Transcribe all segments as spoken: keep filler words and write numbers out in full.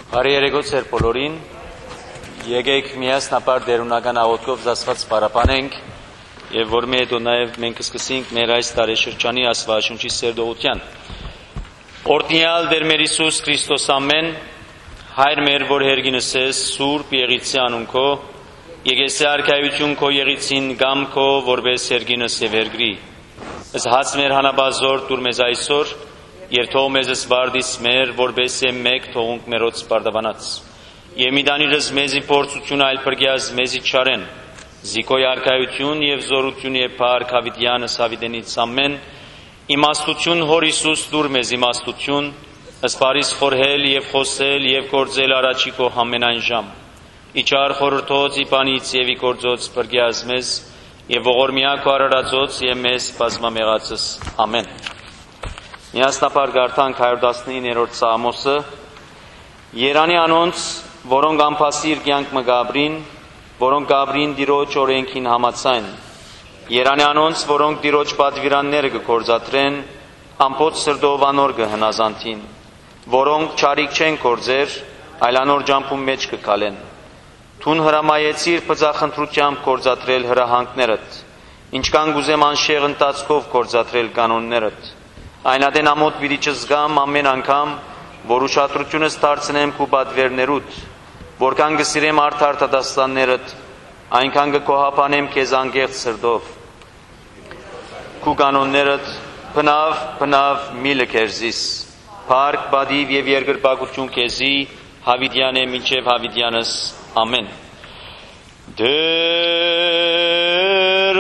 Բարի երեկո ձեր բոլորին, եկեք միասնաբար դերունական աղոթքով զասված պարապանենք և որ մի հետո նաև մենք սկսենք մեր այս տարեշրջանի Աստվածաշունչի սերտողության։ Օրհնյալ Տեր մեր Հիսուս Քրիստոս ամեն, Հայր մեր, որ հերգինս ես, Սուրբ Եղիցի անուն քո, եկեսի արքայություն քո եղիցին գամ քո, որպես հերգինս և հերգրի։ Ըս հաց մեր հանաբազոր դուր մեզ այսօր, երթող մեզ սպարդիս մեր, որպես է մեկ թողունք մերոց սպարդավանած։ Եվ մի դանիրս մեզի փորձություն այլ պրգյազ մեզի չարեն, զիկոյ արքայություն և զորություն և փառք հավիտյանս հավիտենից ամեն, իմաստություն հոր Հիսուս դուր մեզ իմաստություն, սպարիս խորհել և խոսել և գործել առաջի քո ամենայն ժամ։ Իչար խորհրդոց իպանից և ի գործոց պրգյազ մեզ, և ողորմյա քո արարածոց և մեզ բազմամեղածս ամեն։ Միասնաբար գարթանք հարյուր տասնիններորդ Սաղմոսը, Երանի անոնց, որոնք անփասիր կյանք մը գաբրին, որոնք գաբրին Տիրոջ օրենքին համաձայն, Երանի անոնց, որոնք Տիրոջ պատվիրանները կգործադրեն, ամբողջ սրտով անոր կհնազանդին, որոնք չարիք չեն գործեր, այլ անոր ջամփում մեջ կգալեն։ Թուն հրամայեցիր բծախնդրությամբ գործադրել հրահանգներդ, ինչքան գուզեմ անշեղ ընթացքով գործադրել կանոններդ։ Այնադեն ամոթ պիտի չզգամ ամեն անգամ, որ ուշադրությունս դարձնեմ քու պատվերներուդ, որքան կսիրեմ արդար դատաստաններդ, այնքան կկոհապանեմ քեզ անկեղծ սրտով։ Քու կանոններդ բնավ, բնավ մի լքերզիս, փառք, բադիվ և երկրպագություն քեզի, հավիտյան է մինչև հավիտյանս ամեն։ Դեր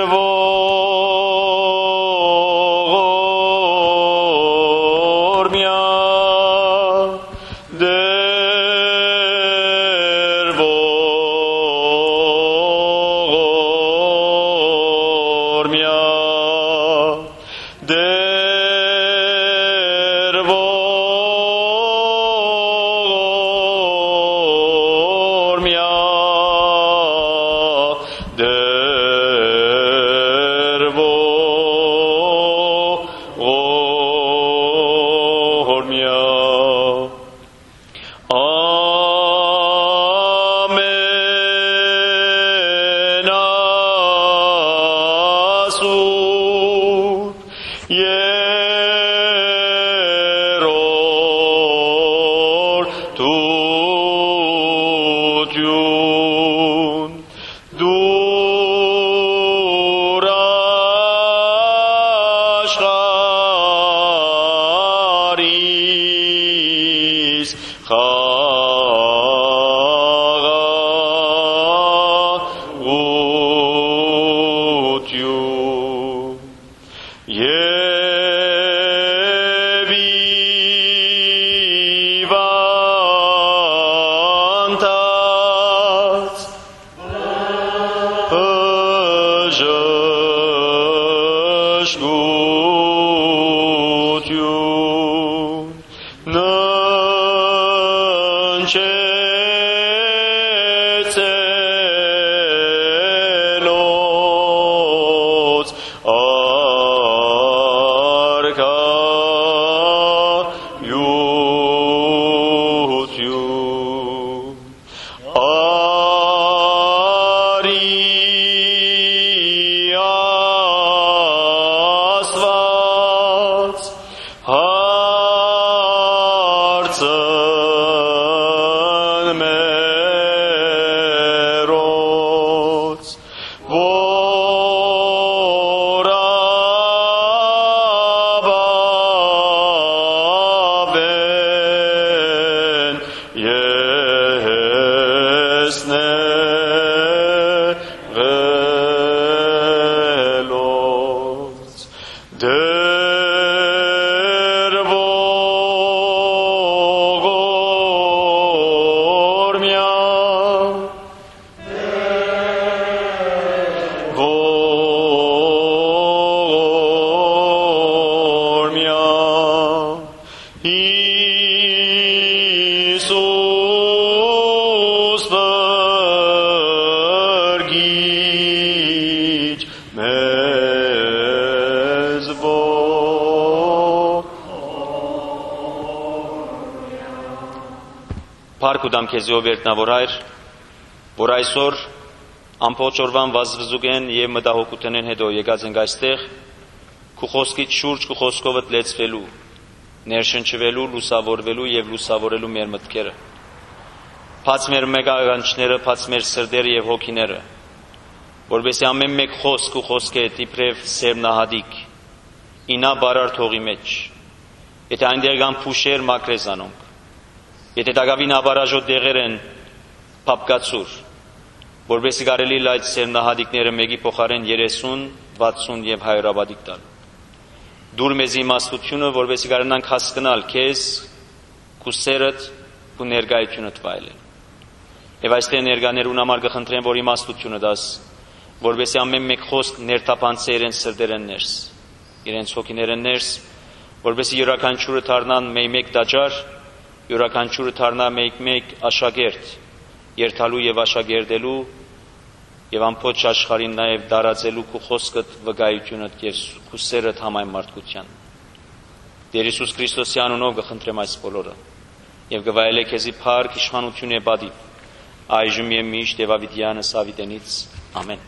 Փառք ու դամ քեզի ով երտնավոր Հայր, որ այսօր ամբողջ օրվան վազվզուգեն եւ մտահոգութենեն հետո եկած ենք այստեղ քու խոսքից շուրջ քու խոսքովդ լեցվելու, ներշնչվելու, լուսավորվելու եւ լուսավորելու մեր մտքերը։ Բաց մեր մեկականջները, բաց մեր սրտերը եւ հոգիները, որովհետեւ ամեն մեկ խոսք ու խոսքը դիպրև սերմնահատիկ ինա բարար թողի մեջ։ Եթե այնտեղ կան փուշեր մակրեզանոնք, եթե դակավին աբարաժոտ դեղեր են պապկացուր, որովհետեւ կարելի է այդ սերմնահատիկները մեկի փոխարեն երեսուն, վաթսուն եւ հայրաբադիկ տալ։ Դուր մեզ իմաստությունը, որովհետեւ կարողանանք հասկանալ քեզ, քու սերդ, քու ներկայությունդ վայելել։ Եվ այստեղ ներկաներուն համար կխնդրեմ, որ իմաստությունը դաս, որովհետեւ ամեն մեկ խոսք ներթափանցե իրենց սրտերեն ներս, իրենց հոգիներեն ներս, որովհետեւ յուրաքանչյուրը դառնան մեկ դաջար, յուրաքանչյուրը դառնա մեկ աշակերտ, երթալու եւ աշակերտելու եւ ամբողջ աշխարհին նաեւ դարածելու քու խոսքդ, վկայությունդ եւ քու սերդ համայն մարդկության։ Տեր Հիսուս Քրիստոսի անունով կխնդրեմ այս բոլորը եւ կվայելե քեզի փառք, իշխանություն եւ բադի, այժմ եւ միշտ եւ ավիտյանս ավիտենից ամեն։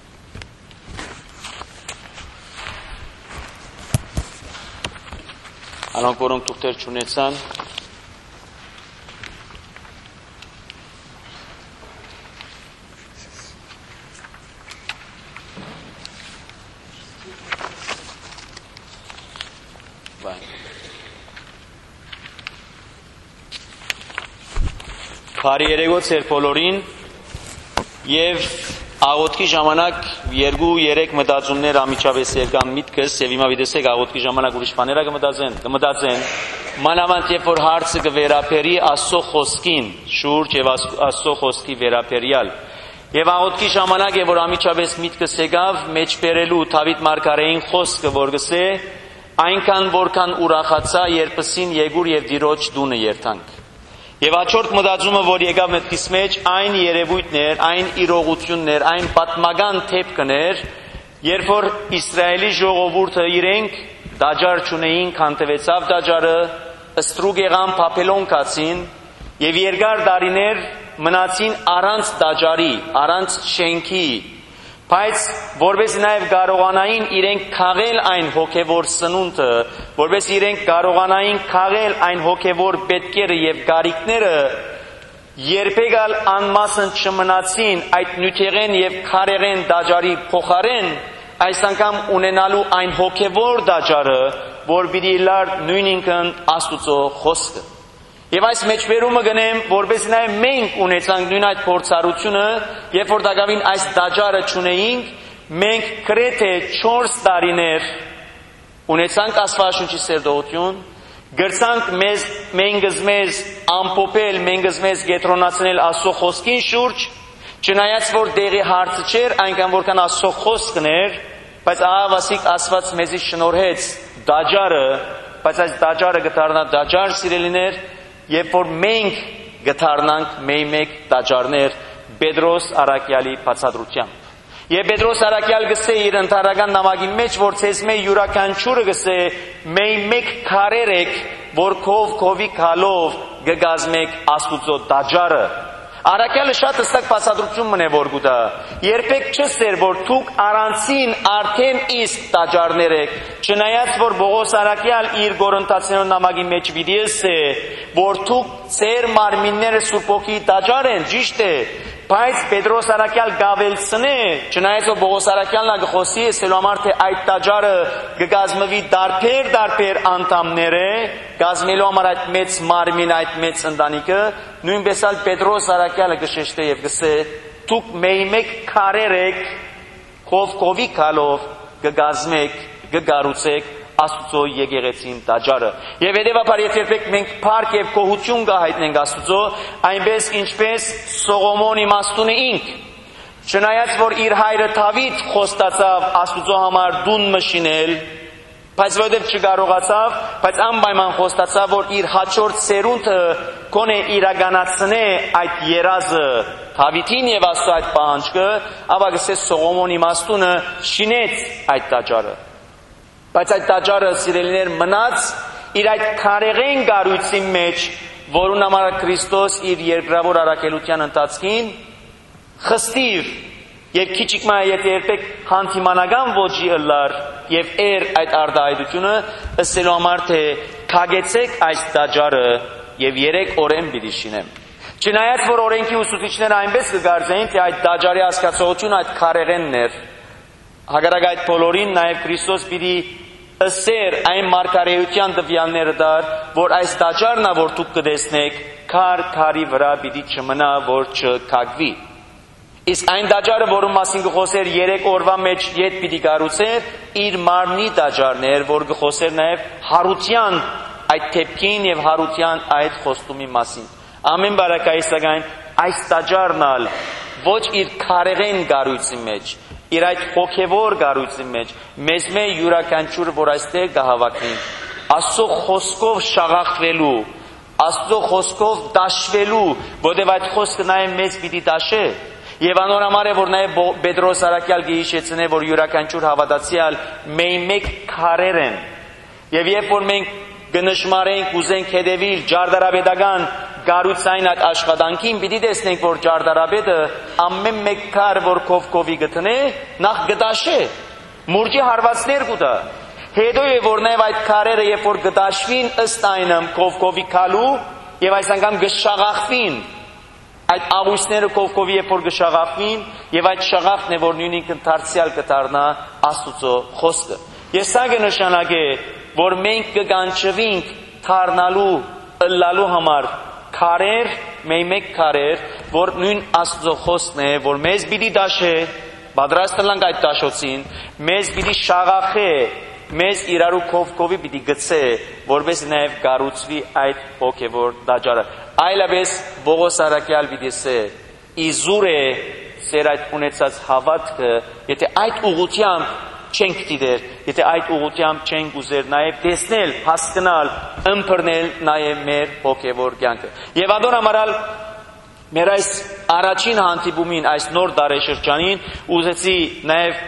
Անոնք, որոնք թուղթեր չունեցան, Բարի երեկո ձեր բոլորին եւ աղոթքի ժամանակ երկու երեք մտածումներ ամիջապես եկան միտքս եւ հիմա դիտեցեք աղոթքի ժամանակ ուրիշ բաներ կմտածեն, կմտածեն մանավանդ երբ որ հարցը կվերապերի Աստծո խոսքին շուրջ եւ Աստծո խոսքի վերապերյալ եւ աղոթքի ժամանակ երբ որ ամիջապես միտքս եկավ մեջբերելու Դավիթ մարգարեին խոսքը որ գսե այնքան որքան ուրախացա երբսին Եգուր եւ Տիրոջ դունը երթանք Եվ հաջորդ մտածումը, որ եկավ մտքիս մեջ, այն երևույթներ, այն իրողություններ, այն պատմական դեպքեր, երբ որ Իսրայելի ժողովուրդը իրենք դաջար չունեին, քանթվեցավ դաջարը, ստրուկ եղան Բաբելոն կացին, եւ երկար տարիներ մնացին առանց դաջարի, առանց շենքի, բայց որպես նաև կարողանային իրենք քաղել այն հոգևոր սնունդը, որպես իրենք կարողանային քաղել այն հոգևոր պետքերը եւ գարիկները, երբեք անմասն չմնացին այդ նյութեղեն եւ քարեղեն դաջարի փոխարեն, այս անգամ ունենալու այն հոգևոր դաջարը, որ պիտի լար նույնինքն Աստուծո խոսքը։ Եվ այս մեջբերումը գնեմ, որպես նաև մենք ունեցանք նույն այդ փորձառությունը, երբ որ դակավին այս դաջարը չունեինք, մենք գրեթե չորս տարիներ ունեցանք Աստվածաշունչի սերտողություն, գրցանք մեզ մենքս մեզ ամփոփել, մենքս մեզ կենտրոնացնել Աստծո խոսքին շուրջ, չնայած որ դեղի հարցը չէր, այնքան որքան Աստծո խոսքն էր, բայց ահավասիկ Աստված մեզի շնորհեց դաջարը, բայց այս դաջարը կդառնա դաջար սիրելիներ, Երբ որ մենք գտարնանք մեկ դաջարներ Պետրոս Արաքյալի բացատրությամբ։ Եվ Պետրոս Արաքյալ գսե իր ընթարական նամակի մեջ, որ ցեզ մե յուրաքանչյուրը գսե մեկ քարեր եք, որ քով քովի քալով գգազմեք Աստուծո դաջարը։ Արաքյալը շատ հստակ բացատրություն մնե որ գուտա։ Երբեք չսեր որ դուք առանցին արդեն իսկ դաջարներ եք, չնայած որ Պողոս Արաքյալ իր Կորինթացիներուն նամակի մեջ վիդեոս է, որ դուք ձեր մարմինները Սուրբ Հոգի դաջար են, ճիշտ է, բայց Պետրոս Արաքյալ գավելցնե, չնայած որ Պողոս Արաքյալն գխոսի է սելու համար թե այդ դաջարը կգազմվի դարբեր դարբեր անդամներ է, գազմելու համար այդ մեծ մարմին, այդ մեծ ընտանիքը, նույնպես էլ Պետրոս Արաքյալը գշեշտե եւ գսե դուք մեկ քարեր եք քով քովի քալով կգազմեք կգառուցեք Աստուծո եկեղեցին տաճարը եւ հետեւաբար երբեք մենք փառք եւ գոհություն կհայտնենք Աստուծո այնպես ինչպես Սողոմոն իմաստունը ինք չնայած որ իր հայրը Դավիթ խոստացավ Աստուծո համար դուն մշինել բայց որովհետև չկարողացավ, բայց անպայման խոստացավ, որ իր հաջորդ սերունդը գոնե իրականացնե այդ երազը Դավիթին եւ Աստծո այդ պահանջը, ապա գսե Սողոմոն իմաստունը շինեց այդ տաճարը։ Բայց այդ տաճարը սիրելիներ մնաց իր այդ քարեղեն գառույցի մեջ որուն համար Քրիստոս իր երկրավոր առաքելության ընթացքին խստիվ եւ քիչիկմա եթե երբեք հանդիմանական ոճի ըլլար եւ էր այդ արդայությունը ըսելու համար թե քագեցեք այս դաջարը եւ երեք օրեն պիտի շինեմ։ Չնայած որ օրենքի ուսուցիչները այնպես կգարձեին թե այդ դաջարի հասկացողությունը այդ քարեղենն էր, հակառակ այդ բոլորին նաեւ Քրիստոս պիտի ըսեր այն մարգարեության տվյալները դար, որ այս դաջարն է որ դուք կտեսնեք, քար քարի վրա պիտի չմնա, որ չքագվի։ Իսկ այն դաջարը, որում մասին կխոսեր երեք օրվա մեջ ետ պիտի կառուցեր, իր մարմնի դաջարն էր, որ կխոսեր նաև հարության այդ թեփքին եւ հարության այդ խոստումի մասին։ Ամեն բարակայისական այս դաջարն ալ ոչ իր քարեղեն գառույցի մեջ, իր այդ հոգևոր գառույցի մեջ, մեզ մե յուրաքանչյուրը որ այստեղ կհավաքվի, Աստծո խոսքով շաղախվելու, Աստծո խոսքով դաշվելու, որտեղ այդ խոսքը նաև մեզ պիտի դաշե։ Եվ անոր համար է, որ նաև Պետրոս Արաքյալ գիհիշեցնե, որ յուրաքանչյուր հավատացյալ մեկ մեկ քարեր են։ Եվ երբ որ մենք կնշմարենք, ուզենք հետևել ջարդարապետական գառույցային այդ աշխատանքին, պիտի տեսնենք, որ ջարդարապետը ամեն մեկ քար, որ քովքովի գտնե, նախ գտաշե, մուրճի հարվածներ կուտա։ Հետո է, որ նաև այդ քարերը, երբ որ գտաշվին, ըստ այնմ քովքովի քալու եւ այս անգամ գշաղախվին։ Այդ աղույսները քովքովի երբ որ գշաղախվին եւ այդ շաղախն է որ նույնիսկ ընդարձյալ կդառնա Աստծո խոսքը։ Ես սա կնշանակե որ մենք կգանչվենք թարնալու ըլլալու համար քարեր, մեկ քարեր, որ նույն Աստծո խոսքն է, որ մեզ պիտի դաշե, պատրաստ լանք այդ դաշոցին, մեզ պիտի շաղախե, մեզ իրարու քովքովի պիտի գցե, որպես նաև գառուցվի այդ հոգևոր դաջարը։ Այլապես Պողոս Արաքյալ պիտի ասե, իզուր է սեր այդ ունեցած հավատքը, եթե այդ ուղղությամբ չենք դիտեր, եթե այդ ուղղությամբ չենք ուզեր նաև տեսնել, հասկանալ, ըմբռնել նաև մեր հոգևոր կյանքը։ Եվ ադոր համարալ մեր այս առաջին հանդիպումին, այս նոր դարաշրջանին ուզեցի նաև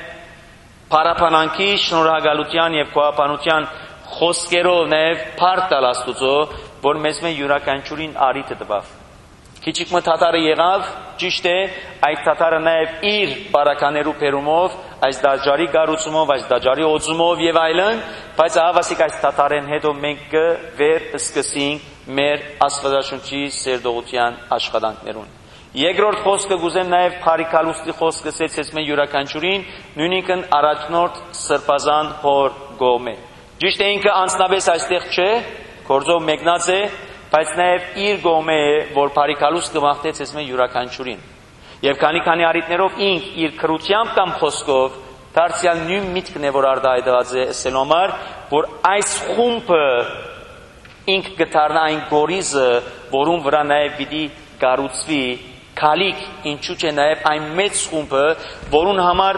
փառաբանանքի, շնորհակալության եւ գոհաբանության խոսքերով նաև փառք տալ Աստուծո, որ մեզ մե յուրաքանչյուրին արիթը տվավ։ Քիչիկ մը թաթարը եղավ, ճիշտ է, այդ թաթարը նաև իր բարականերու բերումով, այս դաջարի գառուցումով, այս դաջարի օծումով եւ այլն, բայց ահավասիկ այս թաթարեն հետո մենք կվեր սկսենք մեր Աստվածաշունչի սերտողության աշխատանքներուն։ Երկրորդ խոսքը գուզեմ նաև Փարիքալուստի խոսքը սեցեց մե յուրաքանչյուրին, նույնիկն առաջնորդ Սրբազան հոր գոմե։ Ճիշտ է ինքը անձնապես այստեղ չէ, գործով մեկնած է, բայց նաև իր գոմե է, որ Փարիքալուստը մաղթեց մե յուրաքանչյուրին։ Եվ քանի քանի արիտներով ինք իր քրությամբ կամ խոսքով դարձյալ նույն միտքն է, որ արտահայտված է ասելու համար, որ այս խումբը ինք կդառնա այն գորիզը, որում վրա նաև պիտի կառուցվի քալիք, ինչու՞ չէ նաև այն մեծ խումբը, որուն համար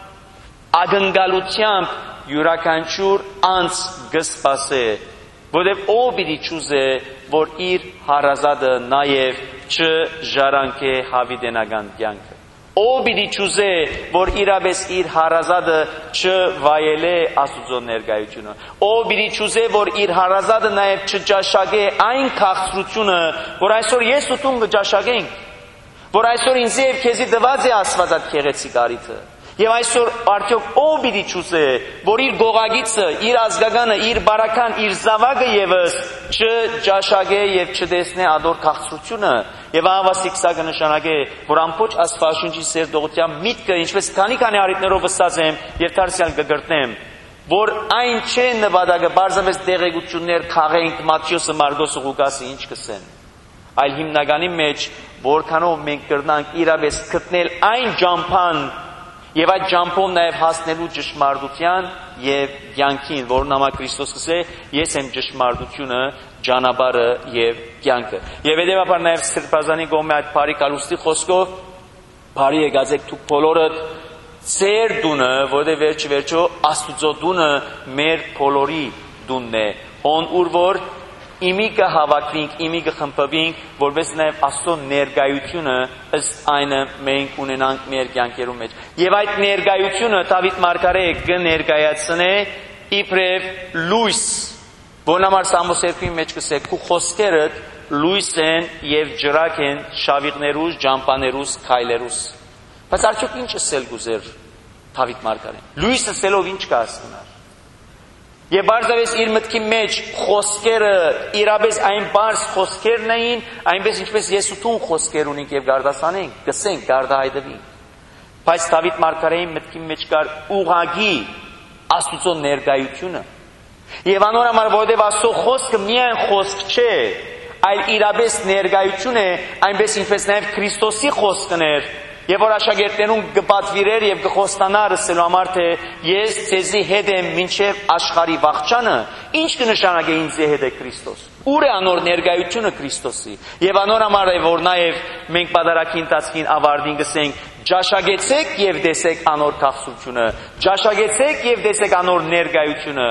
ակնկալությամբ յուրաքանչյուր անձ կսպասե, որտեղ ով պիտի ճուզե, որ իր հարազատը նաև չժարանքե հավիտենական կյանքը։ Ով պիտի ճուզե, որ իրապես իր հարազատը չվայելե Աստծո ներկայությունը։ Ով պիտի ճուզե, որ իր հարազատը նաև չճաշակե այն քաղցրությունը, որ այսօր ես ու դու կճաշակենք, որ այսօր ինձ եւ քեզի տված է Աստված այդ քեղեցիկ արիթը։ Եվ այսօր արդյոք ով պիտի ճուզե, որ իր գողագիծը, իր ազգականը, իր բարական, իր զավակը եւս չճաշակե եւ չտեսնե ադոր քաղցրությունը։ Եվ ահավասիկ սա կնշանակե, որ ամբողջ Աստվածաշունչի սերտողության միտքը, ինչպես քանի-քանի առիթներով վստահ եմ եւ դարձյալ կգրտնեմ, որ այն չէ նպատակը բարձրապես տեղեկություններ քաղենք Մատթեոսը, Մարկոսը, Ղուկասը ինչ կսեն, այլ հիմնականի մեջ որքանով մենք կրնանք իրապես գտնել այն ջամփան եւ այդ ջամփով նաեւ հասնելու ճշմարտության եւ կյանքին, որն համար Քրիստոս կսե, ես եմ ճշմարտությունը, ճանապարհը եւ կյանքը։ Եվ հետեւաբար նաեւ Սրբազանի գոմե այդ Փարիքալուստի խոսքով բարի եկածեք դուք բոլորդ ծեր դունը, որտեղ վերջ վերջո Աստուծո դունը մեր բոլորի դունն է, on ուր որ իմի կհավաքվենք, իմի կխմբվենք, որպես նաև Աստծո ներկայությունը ըստ այնը մենք ունենանք մեր կյանքերում մեջ։ Եվ այդ ներկայությունը Դավիթ մարգարե կներկայացնե իբրև լույս, Որն համար Սամոս երկրի մեջ կսե քու խոսքերը լույս են եւ ջրակ են շավիղներուս, ջամփաներուս, քայլերուս։ Բայց արդյոք ինչ ասել գուզեր Դավիթ Մարգարեն։ Լույսը սելով ինչ կասնար։ Եվ բարձրապես իր մտքի մեջ խոսքերը իրապես այն բարձ խոսքերն էին, այնպես ինչպես ես ու դու խոսքեր ունենք եւ գարդասանենք, գսենք, գարդահայտվենք։ Բայց Դավիթ Մարգարեի մտքի մեջ կար ուղագի Աստծո ներկայությունը։ Եվ անոր համար որովհետև Աստծո խոսքը միայն խոսք չէ, այլ իրապես ներկայություն է, այնպես ինչպես նաև Քրիստոսի խոսքն էր, եւ որ աշակերտներուն կպատվիրեր եւ կխոստանար ասելու համար թե ես ցեզի հետ եմ մինչեւ աշխարհի վաղճանը, ինչ կնշանակե ինձ հետ է Քրիստոս։ Ուր է անոր ներկայությունը Քրիստոսի։ Եվ անոր համար է որ նաև մենք պատարագի ընթացքին ավարտին գսենք ջաշագեցեք եւ տեսեք անոր քաղցությունը, ջաշագեցեք եւ տեսեք անոր ներկայությունը։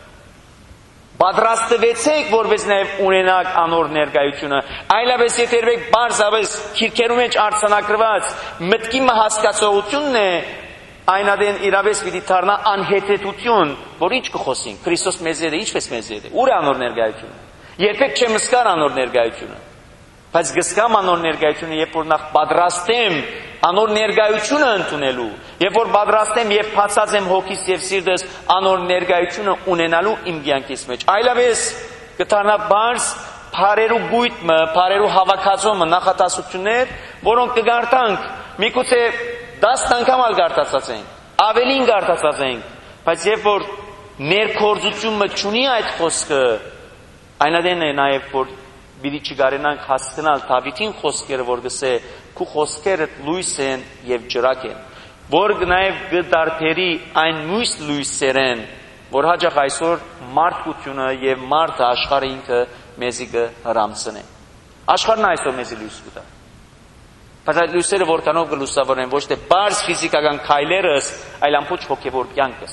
Պատրաստվեցեք, որպես նաև ունենաք անոր ներկայությունը։ Այլապես եթե երբեք բարձրապես քիրքերու մեջ արձանագրված մտքի հասկացողությունն է, այնադեն իրապես պիտի դառնա անհետեթություն, որ ինչ կխոսենք։ Քրիստոս մեզ հետ է, ինչպես մեզ հետ է։ Ուր է անոր ներկայությունը։ Երբեք չեմ սկար անոր ներկայությունը։ Բայց գսկամ անոր ներկայությունը, երբ որ նախ պատրաստեմ անոր ներկայությունը ընդունելու, երբ որ պատրաստեմ եւ բացած եմ հոգիս եւ սիրտս անոր ներկայությունը ունենալու իմ կյանքից մեջ։ Այլապես կդառնա բարձ փարերու գույտը, փարերու հավաքածոմը, նախատասություններ, որոնք կգարտանք, միգուցե դասը անգամ ալ գարտացած ենք, ավելին գարտացած ենք, բայց երբ որ ներքորձությունը չունի այդ խոսքը, այնադեն է նաեւ որ Բիդի չգարենանք հասկանալ Դավիթին խոսքերը, որ գսե քու խոսքերը լույս են եւ ջրակ են, որ նաեւ գդարբերի այն մույս լույսերեն, որ հաջող այսօր մարդկությունը եւ մարդը աշխարհը ինքը մեզի կհրամցնե։ Աշխարհն այսօր մեզի լույս կտա։ Բայց այդ լույսերը որքանով կլուսավորեն ոչ թե բարձ ֆիզիկական քայլերս, այլ ամբողջ հոգեվոր կյանքս։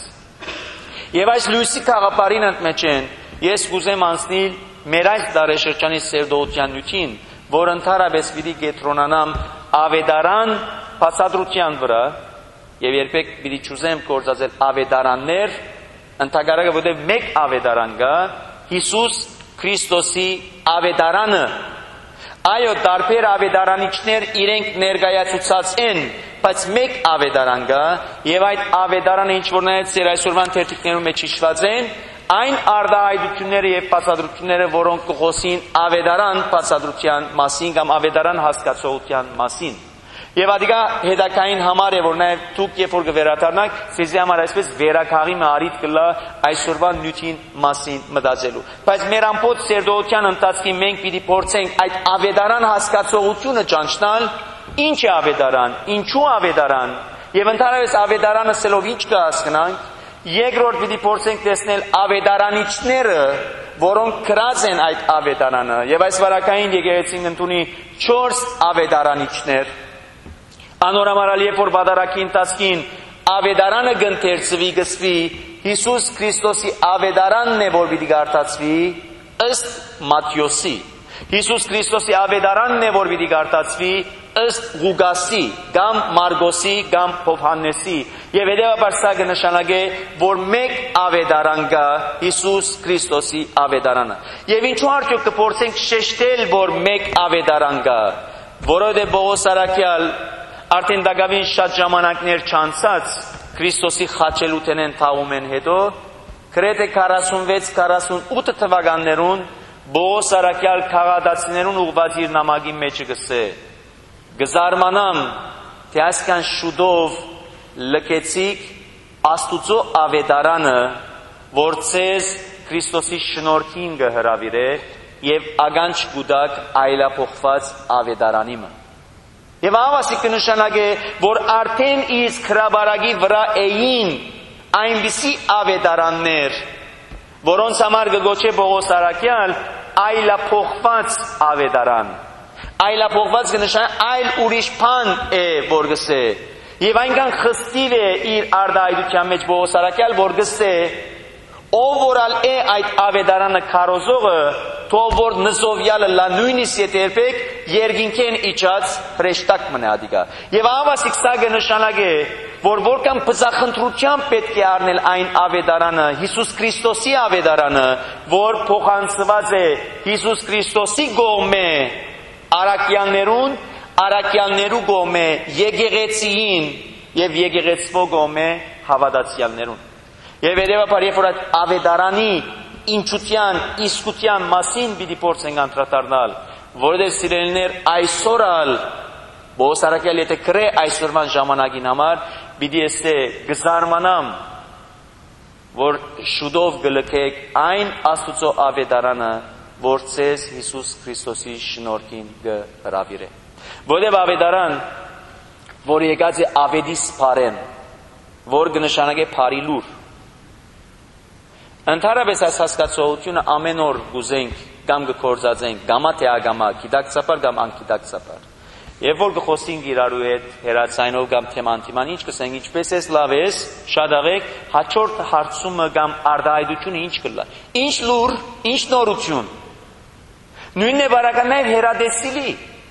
Եվ այս լույսի խաղապարին ընդմեջ են ես կուզեմ անցնել մեր այս դարաշրջանի սերդոության նյութին, որ ընդհանրապես պիտի կենտրոնանամ ավետարան բացատրության վրա, եւ երբեք պիտի չուզեմ գործածել ավետարաններ, ընդհանրապես որտեղ մեկ ավետարան կա, Հիսուս Քրիստոսի ավետարանը։ Այո, տարբեր ավետարանիչներ իրենք ներկայացուցած են, բայց մեկ ավետարան կա, եւ այդ ավետարանը ինչ որ նայած ծեր այսօրվան թերթիկներում մեջ հիշված են, այն արտահայտությունները եւ բացատրությունները, որոնք կխոսին ավետարան բացատրության մասին կամ ավետարան հասկացողության մասին։ Եվ ադիգա հետակային համար է, որ նաեւ դուք երբ որ կվերադառնաք, ցեզի համար այսպես վերակաղի մարիտ կլա այսօրվա նյութին մասին մտածելու։ Բայց մեր ամբողջ սերդոության ընթացքին մենք պիտի փորձենք այդ ավետարան հասկացողությունը ճանչնալ, ինչ է ավետարան, ինչու ավետարան, եւ ընդհանրապես ավետարանը սելով ինչ կհասկանանք։ Երկրորդ պիտի փորձենք տեսնել ավետարանիչները, որոնք գրած են այդ ավետարանը, եւ այս վարակային եկեղեցին ընդունի չորս ավետարանիչներ։ Անորամարալ երբ որ պատարագի ընթացքին ավետարանը գընթերցվի գսվի, Հիսուս Քրիստոսի ավետարանն է որ պիտի գարտացվի ըստ Մատթեոսի։ Հիսուս Քրիստոսի ավետարանն է որ պիտի գարտացվի ըստ Ղուկասի, կամ Մարգոսի, կամ Հովհաննեսի, եւ հետեւաբար սա կնշանակե, որ մեկ ավետարան կա Հիսուս Քրիստոսի ավետարանը։ Եվ ինչու արդյոք կփորձենք շեշտել, որ մեկ ավետարան կա, որովհետեւ Պողոս Արաքյալ արդեն դակավին շատ ժամանակներ չանցած Քրիստոսի խաչելութենեն թաղում են հետո, գրեթե քառասունվեց քառասունութ թվականներուն Պողոս Արաքյալ քաղաքացիներուն ուղղված իր նամակի մեջ գսե. Գզարմանամ, թե այսքան շուտով լքեցիք Աստուծո ավետարանը, որ ցեզ Քրիստոսի շնորհքին կհրավիրե եւ ագանջ կուտակ այլափոխված ավետարանիմը։ Եվ ավասի կնշանակե, որ արդեն իսկ հրաբարագի վրա էին այնպիսի ավետարաններ, որոնց համար կգոչե Պողոս Արաքյալ այլափոխված ավետարան։ Այլափոխված կնշանակե այլ ուրիշ բան է որ գսե։ Եվ այնքան խստիվ է իր արտահայտության մեջ Պողոս Արաքյալ, որ գսե, ով որալ է այդ ավետարանը քարոզողը, թող որ նզովյալը լա նույնիսկ եթե երբեք երկինքեն իջած հրեշտակ մնա ադիգա։ Եվ ավասիկ սա կնշանակե, որ որքան բծախնդրությամբ պետք է առնել այն ավետարանը, Հիսուս Քրիստոսի ավետարանը, որ փոխանցված է Հիսուս Քրիստոսի կողմէ առաքյալներուն, առաքյալներու կողմէ եկեղեցիին եւ եկեղեցվո կողմէ հավատացյալներուն։ Եվ երևաբար երբ որ այդ ավետարանի ինչության, իսկության մասին պիտի փորձենք անդրադառնալ, որովհետև սիրելիներ այսօր ալ Բողոս առաքյալ եթե կրե այսօրվան ժամանակին համար պիտի էստե գզարմանամ, որ շուտով գլքեք այն Աստուծո ավետարանը, որ ցեզ Հիսուս Քրիստոսի շնորհքին կհրավիրե։ Որովհետև ավետարան, որ եկած է ավետի սփարեն, որ կնշանակե բարի լուր։ Ընդհանրապես այս հասկացողությունը ամեն օր գուզենք կամ կկործածենք, գամա թե ագամա, գիտակցաբար կամ անգիտակցաբար։ Եվ որ կխոսենք իրարու հետ հերացայնով կամ թեման թիման, ինչ կսենք, ինչպես ես լավ ես, շատ աղեք, հաջորդ հարցումը կամ արտահայտությունը ինչ կլա։ Ինչ լուր, ինչ նորություն։ Նույնն է բարական նաև հերադեսիլի։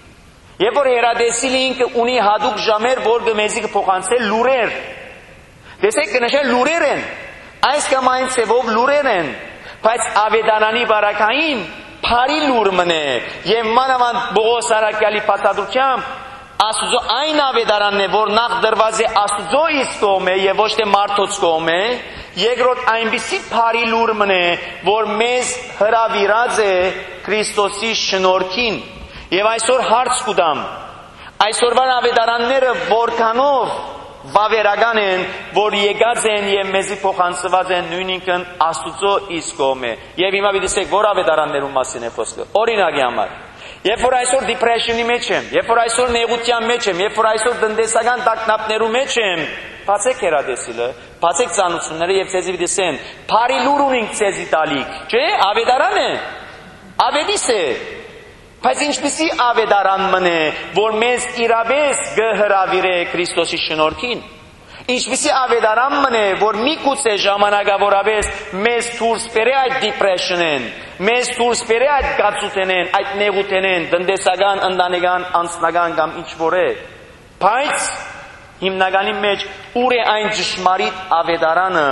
Եվ որ հերադեսիլի ինքը ունի հատուկ ժամեր, որ գմեզի կփոխանցել լուրեր։ Տեսեք կնշել լուրեր են։ Այս կամ այն ծևով լուրեր են, բայց ավետարանի բարակային բարի լուր մնե եւ մանավանդ Բողոս առաքյալի փաստադրությամբ Աստուծո այն ավետարանն է, որ նախ դրված է Աստուծո իսկ կողմէ եւ ոչ թե մարդոց կողմէ, երկրորդ այնպիսի բարի լուր մնե, որ մեզ հրավիրած է Քրիստոսի շնորհքին։ Եվ այսօր հարց կուտամ, այսօրվան ավետարանները որքանով վավերական են, որ եկած են եւ մեզի փոխանցված են նույնինքն Աստուծո իսկ կողմէ։ Եվ հիմա դիտեք որ ավետարաններում մասին է խոսքը։ Օրինակի համար, երբ որ այսօր depression-ի մեջ եմ, երբ որ այսօր նեղության մեջ եմ, երբ որ այսօր տնտեսական տագնապներու մեջ եմ, բացեք հերադեսիլը, բացեք ծանուցումները եւ ցեզի դեսեն, բարի լուր ունենք ցեզի տալիք, չէ՞, ավետարան է։ Ավետիս է։ Բայց ինչպիսի ավետարան մնե, որ մեզ իրավես գհրավիրե Քրիստոսի շնորհքին։ Ինչպիսի ավետարան մնե, որ միգուցե ժամանակավորապես մեզ դուրս բերե այդ depression-ին, մեզ դուրս բերե այդ գացութենեն, այդ նեղութենեն, տնտեսական, ընտանեկան, անձնական կամ ինչ որ է։ Բայց հիմնականի մեջ ուր է այն ճշմարիտ ավետարանը,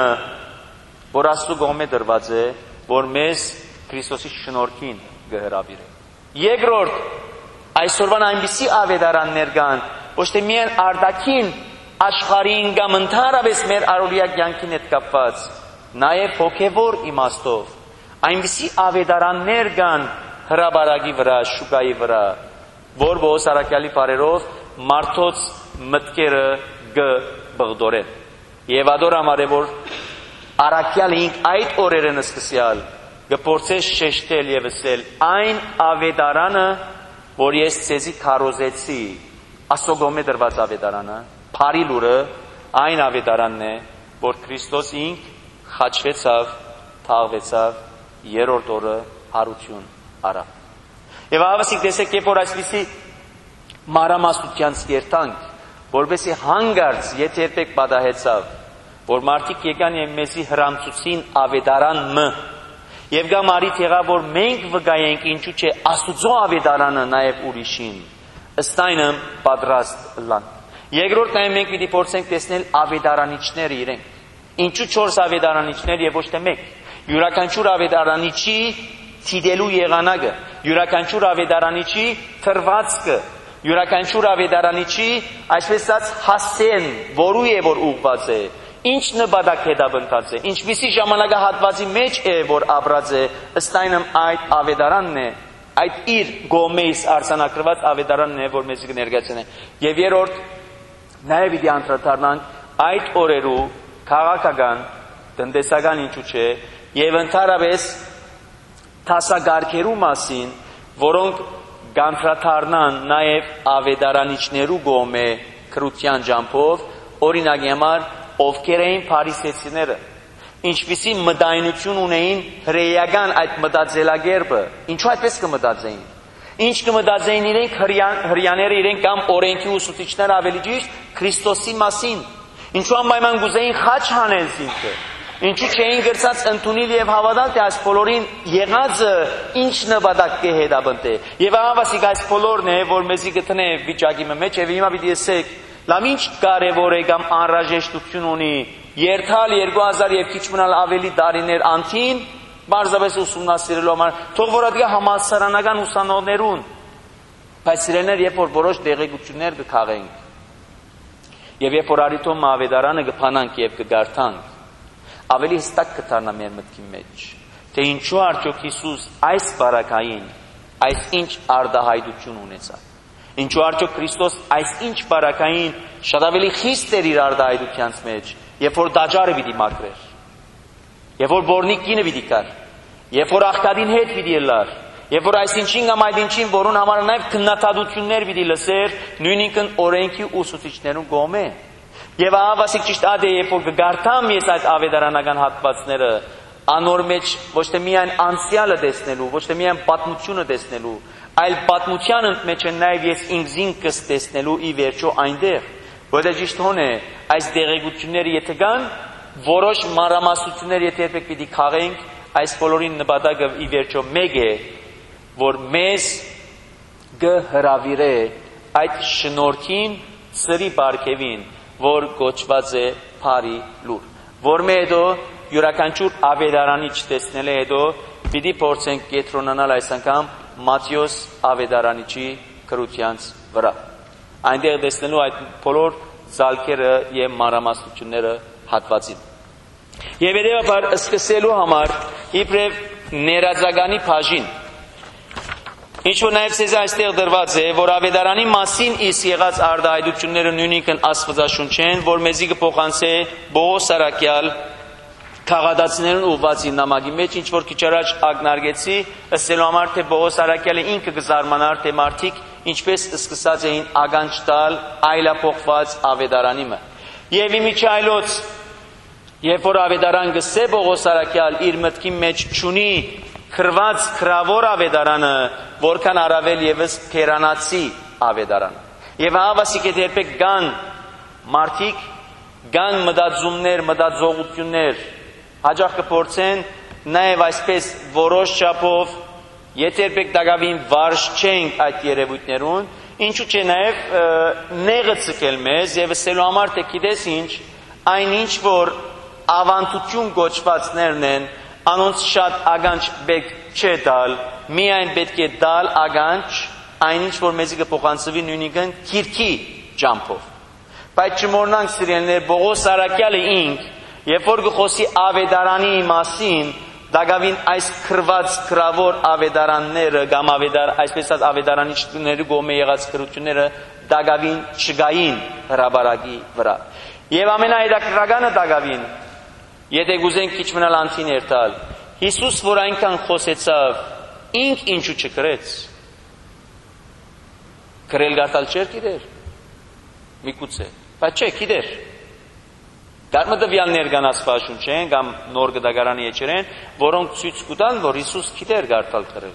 որ Աստծո կողմէ դրված է, որ մեզ Քրիստոսի շնորհքին գհրավիրե։ Երկրորդ, այսօրվան այնպիսի ավետարաններ կան, ոչ թե միայն արտաքին աշխարհին կամ ընդհանրապես մեր առօրյա կյանքին հետ կապված, նաև հոգևոր իմաստով, այնպիսի ավետարաններ կան հրաբարակի վրա, շուկայի վրա, որ Բողոս առաքյալի բարերով մարդոց մտքերը կբղդորեն։ Եվ ադոր համար է, որ առաքյալը ինք այդ օրերն սկսյալ կփորձես շեշտել եւ ասել այն ավետարանը, որ ես ցեզի քարոզեցի, Աստծո կողմէ դրված ավետարանը, բարի լուրը, այն ավետարանն է, որ Քրիստոս ինք խաչվեցավ, թաղվեցավ, երրորդ օրը հարություն արավ։ Եվ ավասիկ տեսեք, երբ որ այսպիսի մանրամասնության ստերտանք, որովհետեւ հանգարց եթե երբեք պատահեցավ, որ մարդիկ եկան եւ մեզի հրամցուցին ավետարան մը Եվ գամ արիթ եղավ, որ մենք վկայենք ինչու չէ Աստուծո ավետարանը նաև ուրիշին, ըստ այնը պատրաստ լան։ Երկրորդ նաև մենք պիտի փորձենք տեսնել ավետարանիչները իրենք։ Ինչու չորս ավետարանիչներ եւ ոչ թե մեկ։ Յուրաքանչյուր ավետարանիչի թիդելու եղանակը, յուրաքանչյուր ավետարանիչի թրվածքը, յուրաքանչյուր ավետարանիչի այսպես ասած հասցեն, որու է որ ուղված է, ինչ նպատակ հետապնդած է, ինչպիսի ժամանակահատվածի մեջ է, որ ապրած է, ըստ այնմ այդ ավետարանն է, այդ իր գոմեից արձանագրված ավետարանն է, որ մեզ կներկայացնի։ Եվ երրորդ, նաև պիտի անդրադառնանք այդ օրերու քաղաքական, տնտեսական ինչու չէ, եւ ընդհանրապես դասագարքերու մասին, որոնք կանդրադառնան նաև ավետարանիչներու գոմե քրության ջամփով, օրինակի համար ովքեր էին փարիսեցիները, ինչպիսի մտայնություն ունեին հրեական այդ մտածելակերպը, ինչու այդպես կմտածեին, ինչ կմտածեին իրենք հրեաները իրենք կամ օրենքի ուսուցիչները ավելի ճիշտ Քրիստոսի մասին, ինչու անպայման կուզեին խաչ հանել ինքը, ինչու չէին գրծած ընդունել եւ հավատալ, թե այս բոլորին եղածը ինչ նպատակ կհետապնդի։ Եվ անվասիկ այս բոլորն է, որ մեզի գտնե վիճակի մեջ, եւ հիմա պիտի ասեք լավ ինչ կարևոր է կամ անհրաժեշտություն ունի երթալ երկու հազար եւ քիչ մնալ ավելի տարիներ անցին բարձրապես ուսումնասիրելու համար թող որ այդ համալսարանական ուսանողներուն բայց սիրելիներ երբ որ որոշ դեղեցություններ կքաղենք եւ երբ որ արիթոմ ավետարանը կփանանք եւ կգարթանք ավելի հստակ կդառնա մեր մտքի մեջ թե ինչու արդյոք Հիսուս այս բարակային այս ինչ արդահայտություն ունեցավ ինչու արդյոք Քրիստոս այս ինչ բարակային շատ ավելի խիստ էր իր արդահայտությանց մեջ երբ որ դաջարը պիտի մաքրեր երբ որ բորնիկ կինը պիտի կար երբ որ աղքատին հետ պիտի ելար երբ որ այսինչին կամ այդ ինչին որուն համար նաև քննադատություններ պիտի լսեր նույնիսկ օրենքի ուսուցիչներուն կողմէ եւ ահա վասիկ ճիշտ ադե երբ որ կգարթամ ես այդ ավետարանական հատվածները անոր մեջ ոչ թե միայն անցյալը տեսնելու ոչ թե միայն պատմությունը տեսնելու այլ պատմության մեջ են նաև ես ինքզինքս տեսնելու ի վերջո այնտեղ որտեղ ճիշտ հոն է այս դեղեցությունները եթե կան որոշ մանրամասնություններ եթե երբեք պիտի քաղենք այս բոլորին նպատակը ի վերջո մեկ է որ մեզ կհրավիրե այդ շնորհքին սրի բարգևին որ կոչված է Փարի լուր որ մե հետո յուրաքանչյուր ավետարանի չտեսնել է հետո պիտի փորձենք կենտրոնանալ այս անգամ Մատթեոս ավետարանիչի քրությանց վրա այնտեղ տեսնելու այդ բոլոր զալքերը եւ մանրամասնությունները հատվածին եւ երբար սկսելու համար իբրև ներածագանի բաժին ինչ որ նաեւ ցեզ այստեղ դրված է որ ավետարանի մասին իսկ եղած արդահայտությունները նույնիսկ աստվածաշունչ են որ մեզի կփոխանցե Պողոս Արաքյալ քաղաքացիներուն ուղղված նամակի մեջ ինչ որ քիչ առաջ ակնարկեցի ըսելու համար թե Պողոս Արաքյալը ինքը կզարմանար թե մարդիկ ինչպես սկսած էին ականջ տալ այլափոխված ավետարանիմը եւ իմիջայլոց երբ որ ավետարան գսե Պողոս Արաքյալ իր մտքի մեջ ճունի քրված քրավոր ավետարանը որքան առավել եւս փերանացի ավետարան եւ հավասիկ է երբեք կան մարդիկ կան մտածումներ մտածողություններ հաջող կփորձեն նաև այսպես որոշ չափով եթե երբեք դակավին վարժ չենք այդ երևույթներուն ինչու՞ չէ նաև նեղը ցկել մեզ եւ ասելու համար թե գիտես ինչ այնինչ որ ավանդություն գոչվածներն են անոնց շատ ականջ պետք չէ տալ միայն պետք է տալ ականջ այնինչ որ մեզի կփոխանցվի նույնիսկ քիրքի ջամփով բայց չմոռնանք սիրելիներ Պողոս Արաքյալը ինք երբ որ գխոսի ավետարանի մասին դակավին այս քրված քրավոր ավետարանները կամ ավետար այսպես ասած ավետարանիչների կողմէ եղած քրությունները դակավին չգային հրաբարակի վրա եւ ամենահետաքրքրականը դակավին եթե գուզենք քիչ մնալ անցին երթալ Հիսուս որ այնքան խոսեցավ ինք ինչու չկրեց կրել գարտալ չէր գիտեր միգուցե բայց չէ գիտեր դառը դվյալներ կան աստվածաշունչեն կամ նոր գդագարանի եջերեն որոնք ցույց կտան որ Հիսուս գիտեր գարտալ կրել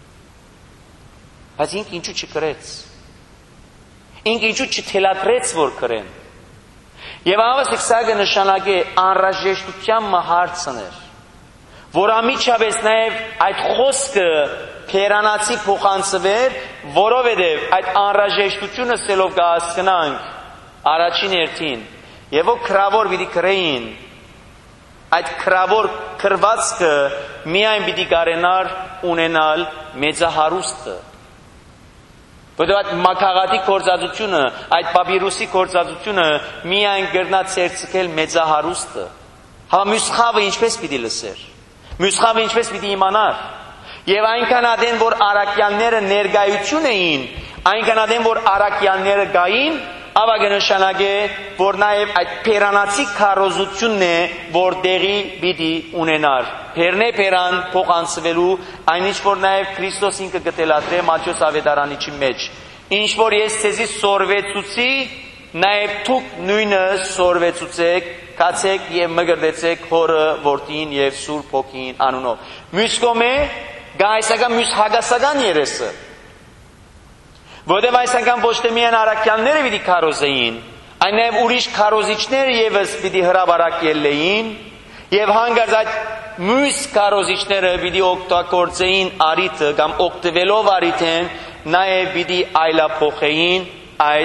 բայց ինք ինչու չկրեց ինք ինչու չթելադրեց որ կրեն Եվ ավասիկ սա կնշանակե անհրաժեշտության հարցներ, որ ամիջապես նաև այդ խոսքը փերանացի փոխանցվեր, որովհետև այդ անհրաժեշտությունը սելով կհասկանանք առաջին հերթին, եւ որ քրավոր պիտի կրեին, այդ քրավոր քրվածքը միայն պիտի կարենար ունենալ մեծահարուստը Որտեղ այդ մակաղատի կործածությունը, այդ պապիրուսի կործածությունը միայն գրնա ցերցկել մեծահարուստը։ Հա մյուս խավը ինչպես պիտի լսեր։ Մյուս խավը ինչպես պիտի իմանար։ Եվ այնքան ադեն որ արաքյանները ներգայություն էին, այնքան ադեն որ արաքյանները գային, ավա կնշանակե որ նաև այդ փերանացի քարոզությունն է, որ դեղի պիտի ունենար։ Փերնե փերան փոխանցվելու, այնինչ որ նաև Քրիստոս ինքը գտելատրե Մատթեոս ավետարանիչի մեջ։ Ինչ որ ես ցեզի սորվեցուցի, նաև դուք նույնը սորվեցուցեք, կացեք եւ մգրդեցեք Հորը, Որդին եւ Սուրբ Հոգին անունով։ Մյուս կողմը գայսական մյուս հագասական երեսը Որտեղ այս անգամ ոչ թե միայն արաքյանները պիտի քարոզեին, այլ նաև ուրիշ քարոզիչներ եւս պիտի հրաբարակ ելեին, եւ հանգած այդ մյուս քարոզիչները պիտի օգտագործեին արիթը կամ օգտվելով արիթեն, նաև պիտի այլափոխեին այդ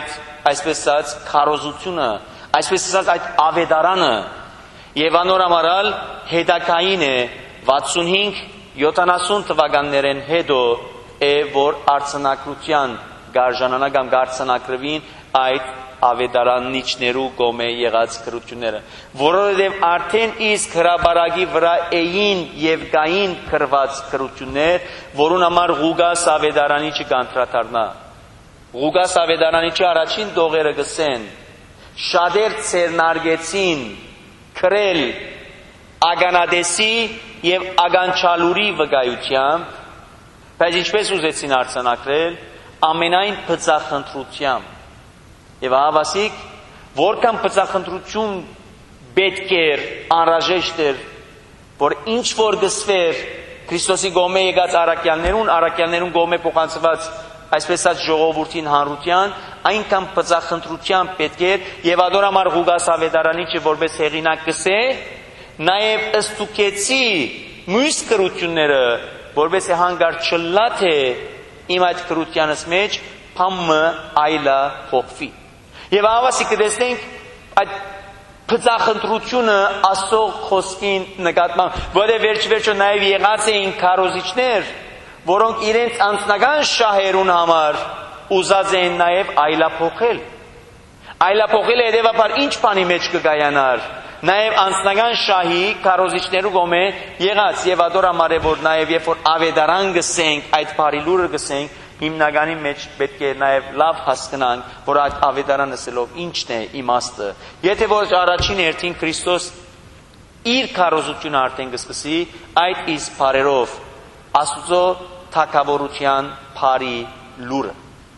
այսպես ասած քարոզությունը, այսպես ասած այդ ավետարանը եւ անորամարալ հետակային է վաթսունհինգ յոթանասուն թվականներեն հետո է որ արցանակրության գարժանանա կամ գարցանակրվին այդ ավետարանիչներու կողմէ եղած քրությունները, որովհետև արդեն իսկ հրաբարակի վրա էին եւ կային քրված քրություններ, որուն համար Ղուգաս ավետարանիչը կանտրատարնա։ Ղուգաս ավետարանիչի առաջին դողերը գսեն, շատեր ցերնարգեցին քրել ագանադեսի եւ ագանչալուրի վկայությամբ, բայց ինչպես ուզեցին արձանակրել, ամենայն բծախնդրությամբ։ Եվ ահավասիկ, որքան բծախնդրություն պետք էր, անհրաժեշտ էր, որ ինչ որ գսվեր Քրիստոսի կողմէ եկած առաքյալներուն, առաքյալներուն կողմէ փոխանցված այսպես ասած ժողովրդին հանրության, այնքան բծախնդրության պետք էր, եւ ադորամար Ղուգաս ավետարանիչը որպես հեղինակ գսե, նաեւ ըստուկեցի մյուս քրությունները, որպես հանգար չլա թե իմ այդ քրությանս մեջ փամը այլա փոխվի։ Եվ ահավասի կտեսնենք այդ բծախնդրությունը Աստծո խոսքին նկատմամբ, որը վերջ-վերջո նաև եղած էին քարոզիչներ, որոնք իրենց անձնական շահերուն համար ուզած էին նաև այլափոխել։ Այլափոխել հետևաբար ինչ բանի մեջ կգայանար, նաև անձնական շահի քարոզիչներու կողմէ եղած եւ ադորամար է որ նաև երբ որ ավետարան գսենք, այդ բարի լուրը գսենք, հիմնականի մեջ պետք է նաև լավ հասկանանք, որ այդ ավետարանը ասելով ինչն է իմաստը։ Եթե որ առաջին հերթին Քրիստոս իր քարոզությունը արդեն կսկսի, այդ իսկ բարերով Աստծո թագավորության բարի լուրը։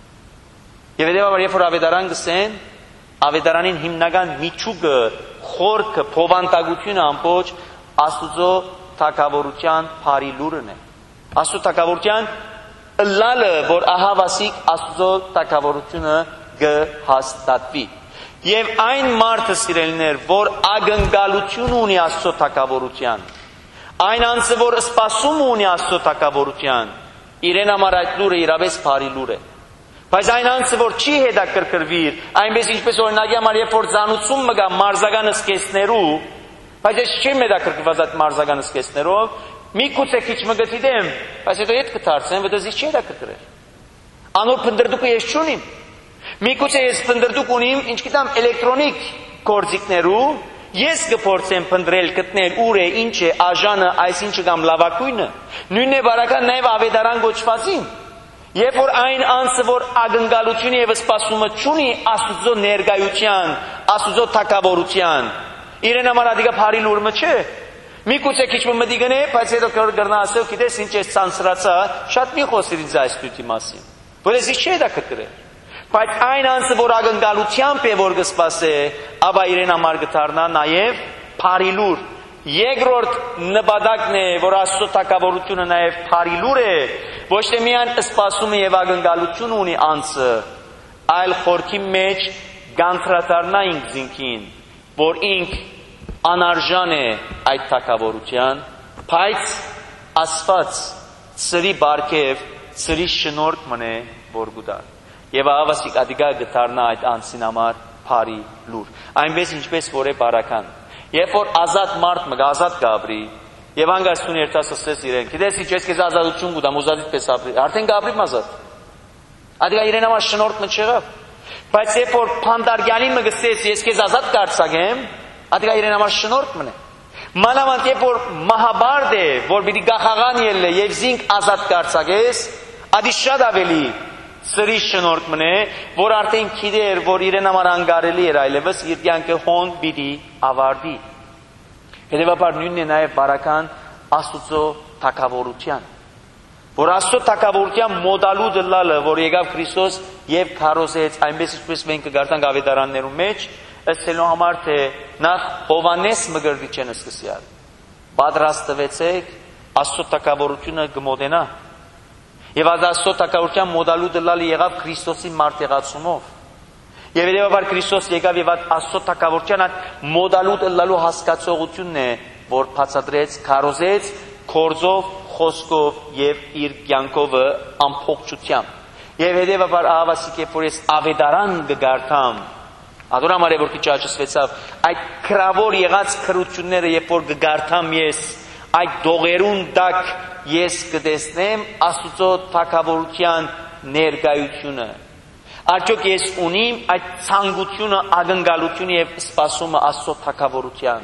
Եվ հետևաբար երբ որ ավետարան գսեն, ավետարանին հիմնական միջուկը, խորքը, փոխանցությունը ամբողջ Աստծո թագավորության բարի լուրն է։ Աստծո թագավորության լալը, որ ահավասիկ Աստծո թագավորությունը կհաստատվի։ Եվ այն մարդը սիրելիներ, որ ակնկալություն ունի Աստծո թագավորության, այն անձը, որ սպասում ունի Աստծո թագավորության, իրեն համար այդ լուրը իրավես բարի լուր է։ Բայց այն անձը, որ չի հետաքրքրվիր, այնպես ինչպես օրինակի համար երբ որ զանուցում մգա մարզական սկեսներու, բայց ես չեմ հետաքրքրված այդ մարզական սկեսներով, մի կուցե քիչ մը գտիդեմ, բայց հետո ետ կթարցեմ, վդը զիս չի հետաքրքրել։ Անոր փնդրդուկը ես չունիմ։ Մի կուցե ես փնդրդուկ ունիմ, ինչ գիտամ, էլեկտրոնիկ գործիքներու, ես կփորձեմ փնդրել, գտնել ուր է, ինչ է, աժանը, այսինչը կամ լավակույնը։ Նույնն է բարական նաև ավետարան գոչվածին։ Երբ որ այն անձը, որ ակնկալություն եւ սպասումը չունի Աստծո ներկայության, Աստծո թագավորության, իրեն համար ադիգա բարի լուրը չէ։ Մի կուցե քիչ մտի գնե, բայց հետո կգրնա ասել, գիտես ինչ է ցանցրացա, շատ մի խոսիր ինձ այս դույթի մասին։ Որես չի դա կտրել։ Բայց այն անձը, որ ակնկալությամբ է որ կսպասե, ապա իրեն համար կդառնա նաև բարի լուր։ Երկրորդ նպատակն է, որ Աստծո թագավորությունը նաև բարի լուր է, ոչ թե միայն սպասում եւ ակնկալություն ունի անձը, այլ խորքի մեջ գանտրատարնա ինք զինքին, որ ինք անարժան է այդ թագավորության, բայց Աստված ծրի բարգև, ծրի շնորհք մնե որ գուտար։ Եվ ահավասիկ ադիգա գտարնա այդ անձին համար բարի լուր։ Այնպես ինչպես որ է բարական։ Երբ որ ազատ մարդ մգ ազատ գաբրի, եւ անգաստուն երթաս ասես իրեն, գիտես ինչ ես քեզ ազատություն գուտամ, ուզադիդ պես ապրի, արդեն գաբրի ազատ։ Ադիգա իրեն համար շնորհք մչեղավ։ Բայց երբ որ փանդարգյալին մը գսես ես քեզ ազատ կարձակեմ, ադիգա իրեն համար շնորհք մնե։ Մանավանդ երբ որ մահաբարդ է, որ պիտի գախաղան ելնե եւ զինք ազատ կարձակես, ադի շատ ավելի ծրի շնորհք մնե, որ արդեն գիտեր, որ իրեն համար անգարելի էր այլևս իր կյանքը հոն պիտի ավարտի։ Հետևաբար նույնն է նաև բարական Աստծո թագավորության, որ Աստծո թագավորության մոդալու դլալը, որ եկավ Քրիստոս եւ քարոզեց, այնպես ինչպես մենք կգարտանք ավետարաններում մեջ, ըստ համար թե նախ Հովանես մգրդիչեն սկսյալ։ Պատրաստվեցեք, Աստծո թագավորությունը կմոտենա։ Եվ Աստծո թագավորության մոդալու դլալը եղավ Քրիստոսի մարտեղացումով։ Եվ հետևաբար Քրիստոս եկավ եւ Աստծո թագավորության այդ մոդալու դլալու հասկացողությունն է, որ բացատրեց, քարոզեց, կորձով, խոսքով եւ իր կյանքով ամփոփչությամբ։ Եվ հետևաբար ահավասիկ երբ որ ես ավետարան կգարտամ, ադորամար է որ քիչ աճեցվեցավ, այդ քրավոր եղած քրությունները երբ որ կգարտամ ես, այդ դողերուն տակ ես կտեսնեմ Աստծո թագավորության ներկայությունը։ Արդյոք ես ունիմ այդ ցանկությունը, ակնկալությունը եւ սպասումը Աստծո թագավորության։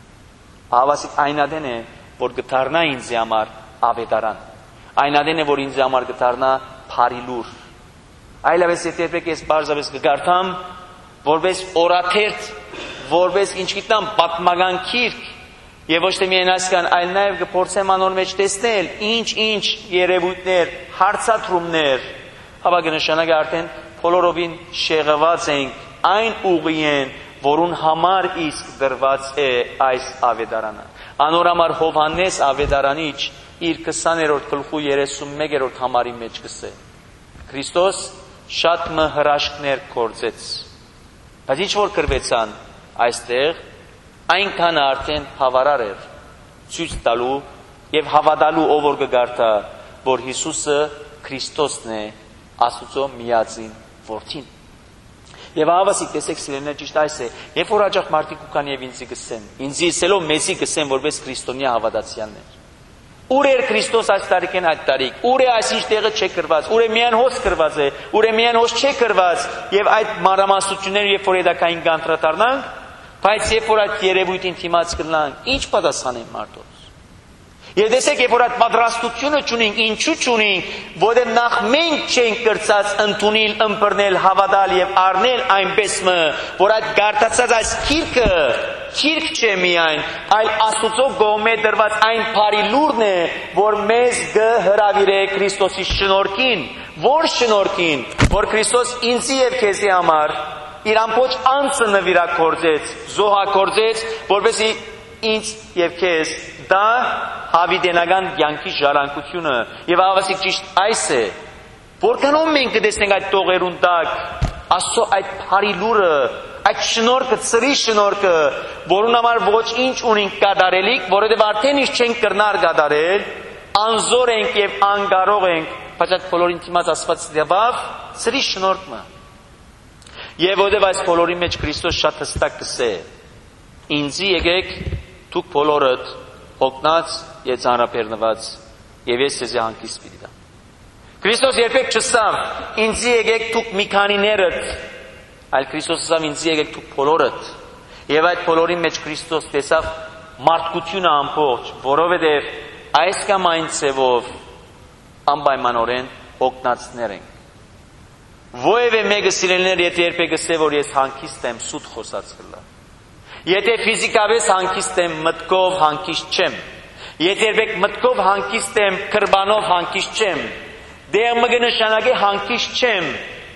Ահավասիկ այնադեն է, որ կդառնա ինձ համար ավետարան։ Այնադեն է, որ ինձ համար կդառնա փարիլուր։ Այլևս երբեք ես բարձրապես կգարտամ, որպես օրաթերթ, որպես ինչ գիտեմ պատմական քիրք, եւ ոչ թե միայն այսքան, այլ նաեւ կփորձեմ անոր մեջ տեսնել ինչ-ինչ երևույթներ, հարցադրումներ, ապա կնշանակի արդեն բոլորովին շեղված ենք այն ուղին, որուն համար իսկ դրված է այս ավետարանը։ Անոր համար Հովհաննես ավետարանիչ իր քսաներորդ գլխու երեսունմեկերորդ համարի մեջ կսե. Քրիստոս շատ մը հրաշքներ կործեց, բայց ինչ որ կրվեցան այստեղ, այնքան արդեն բավարար էր ցույց տալու եւ հավատալու ով որ կգարտա, որ Հիսուսը Քրիստոսն է, Աստծո միածին որդին։ Եվ ահավասիկ տեսեք սիրելիներ, ճիշտ այս է, երբ որ հաճախ մարդիկ կան եւ ինձի գսեն, ինձի սելով մեզի գսեն որպես քրիստոնյա հավատացյալներ։ Ուր էր Քրիստոս այս տարիքեն այդ տարիք, ուր է այս ինչ տեղը չէ կրված, ուր է միայն հոս կրված է, ուր է միայն հոս չէ կրված, եւ այդ մանրամասնությունները երբ որ հետակային կանտրատարնանք, բայց երբ որ այդ երևույթին դիմաց կլանք, ինչ պատասխանենք մարդոց։ Եվ տեսեք, երբ որ այդ պատրաստությունը չունենք, ինչու չունենք, որտեղ նախ մենք չենք կրծած ընդունել, ըմբռնել, հավատալ եւ առնել այնպես մը, որ այդ գարտացած այս քիրքը քիրք չէ միայն, այլ Աստուծո գոմե դրված այն բարի լուրն է, որ մեզ կհրավիրե Քրիստոսի շնորհքին, որ շնորհքին, որ Քրիստոս ինձի եւ քեզի համար իր ամբողջ անձը նվիրակորձեց, զոհակորձեց, որովհետեւ ինձ եւ քեզ դա հավիտենական կյանքի ժառանգությունը եւ ահավասիկ ճիշտ այս է, որքանով մենք կտեսնենք այդ տողերուն տակ Աստծո այդ բարի լուրը, այդ շնորհքը, ծրի շնորհքը, որուն համար ոչ ինչ ունենք կատարելիք, որովհետեւ արդեն ինչ չենք կրնար կատարել, անզոր ենք եւ անկարող ենք, բայց այդ բոլորին դիմաց Աստված դեպավ ծրի շնորհքը։ Եվ որովհետեւ այս բոլորի մեջ Քրիստոս շատ հստակ կսե. ինձի եկեք դուք բոլորդ օգնած եւ ծանրաբեռնված եւ ես ձեզ հանգիստ պիտի տամ։ Քրիստոս երբեք չասավ ինձի եկեք դուք մի քանիներդ, այլ Քրիստոս ասավ ինձի եկեք դուք բոլորդ։ Եվ այդ բոլորի մեջ Քրիստոս տեսավ մարդկությունը ամբողջ, որովհետեւ այս կամ այն ցևով անպայմանորեն օգնածներ ենք։ Ովևէ մեկը սիրելիներ, եթե երբեք ասե որ ես հանգիստ եմ, սուտ խոսած կլա։ Եթե ֆիզիկապես հանգիստ եմ, մտքով հանգիստ չեմ։ Եթե երբեք մտքով հանգիստ եմ, քրբանով հանգիստ չեմ։ Դե մգը նշանակե հանգիստ չեմ։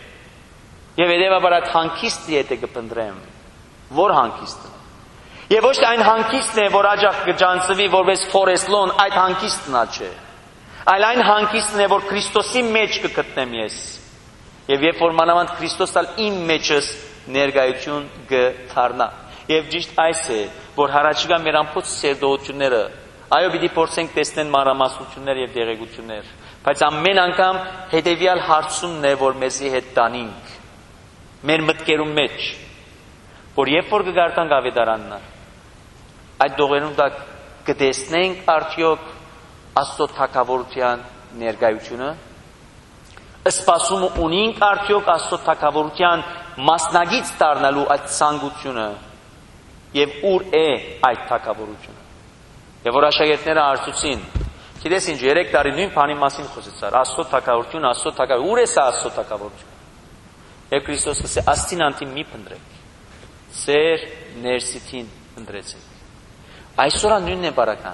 Եվ հետևաբար այդ հանգիստը եթե կփնտրեմ, որ հանգիստը։ Եվ ոչ թե այն հանգիստն է, որ աջախ կջանցվի որպես ֆորեսլոն, այդ հանգիստն ա չէ։ Այլ այն հանգիստն է, որ Քրիստոսի մեջ կգտնեմ ես։ Եվ երբ որ մանավանդ Քրիստոսը իմ մեջս ներկայություն կդառնա։ Եվ ճիշտ այս է, որ հարաճիգա մեր ամբողջ սերտողությունները, այո, պիտի փորձենք տեսնել մանրամասնություններ եւ դեղեցություններ, բայց ամեն անգամ հետեւյալ հարցումն է, որ մեզի հետ տանինք մեր մտքերում մեջ, որ երբ որ կգարտանք ավետարանն, այդ դողերուն տակ կտեսնենք արդյոք Աստծո թագավորության ներկայությունը, սպասումը ունենք արդյոք Աստծո թագավորության մասնագիծ դառնալու այդ ցանկությունը եւ ուր է այդ թագավորությունը։ Եվ որ աշակերտները հարցուցին, գիտես ինչ, երեք տարի նույն բանի մասին խոսեցար, Աստծո թագավորություն, Աստծո թագավորություն, ուր է սա Աստծո թագավորությունը։ Եվ Քրիստոս ասել, աստին անտին մի փնտրեք, ծեր ներսիտին փնտրեցեք։ Այսօր նույնն է բարական։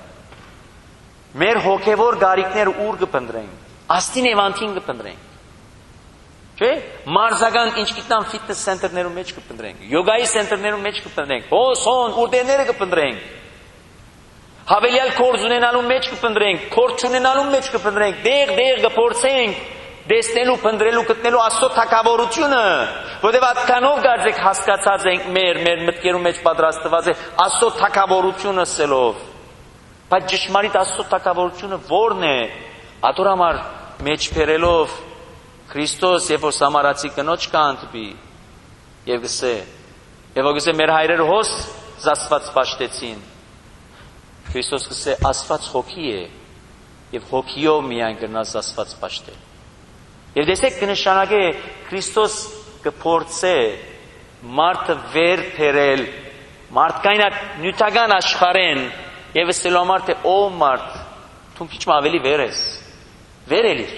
Մեր հոգևոր գարիկները ուր կփնտրենք, աստին եւ անտին կփնտրենք։ Չէ՞, մարզական ինչ գիտեմ ֆիթնես սենտերներում մեջ կփնտրենք, յոգայի սենտերներում մեջ կփնտրենք, հոսոն ուրդեները կփնտրենք, հավելյալ կորձ ունենալու մեջ կփնտրենք, կորձ ունենալու մեջ կփնտրենք, դեղ-դեղ կփորձենք դեսնելու, փնտրելու, գտնելու Աստծո թագավորությունը, որովհետև այդքանով գարձեք հասկացած ենք մեր մեր մտքերում մեջ պատրաստված է Աստծո թագավորությունը սելով։ Բայց ճշմարիտ Աստծո թագավորությունը ո՞րն է։ Ադոր համար մեջ բերելով Քրիստոս երբ որ սամարացի կնոջ կհանդիպի եւ գսե, եւ որ գսե մեր հայրերը հոս Աստված պաշտեցին, Քրիստոս գսե Աստված հոգի է եւ հոգիով միայն կնաս Աստված պաշտել։ Եվ դեսեք կնշանակե Քրիստոս կփորձե մարդը վեր բերել մարդկայնակ նյութական աշխարհեն եւ ասելու համար թե ով մարդ դու քիչ ավելի վեր ես վեր էլիր